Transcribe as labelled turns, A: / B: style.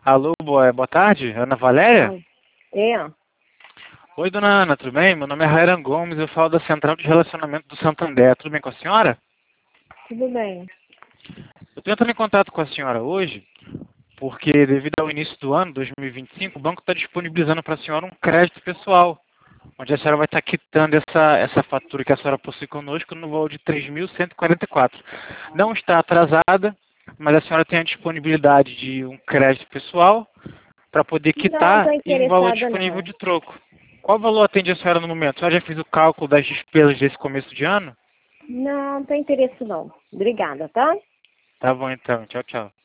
A: Alô, boa tarde, Ana Valéria?
B: É,
A: Oi, dona Ana, tudo bem? Meu nome é Rairan Gomes, eu falo da Central de Relacionamento do Santander. Tudo bem com a senhora?
B: tudo bem.
A: Eu estou entrando em contato com a senhora hoje porque, devido ao início do ano, 2025, o banco está disponibilizando para a senhora um crédito pessoal, onde a senhora vai estar quitando essa fatura que a senhora possui conosco no valor de 3.144. Não está atrasada, mas a senhora tem a disponibilidade de um crédito pessoal para poder
B: Não
A: quitar
B: estou
A: e um valor
B: interessada,
A: disponível
B: não.
A: de troco. Qual valor atende a senhora no momento? A senhora já fez o cálculo das despesas desse começo de ano?
B: Não, não tem interesse, não. Obrigada, tá?
A: Tá bom então, tchau, tchau.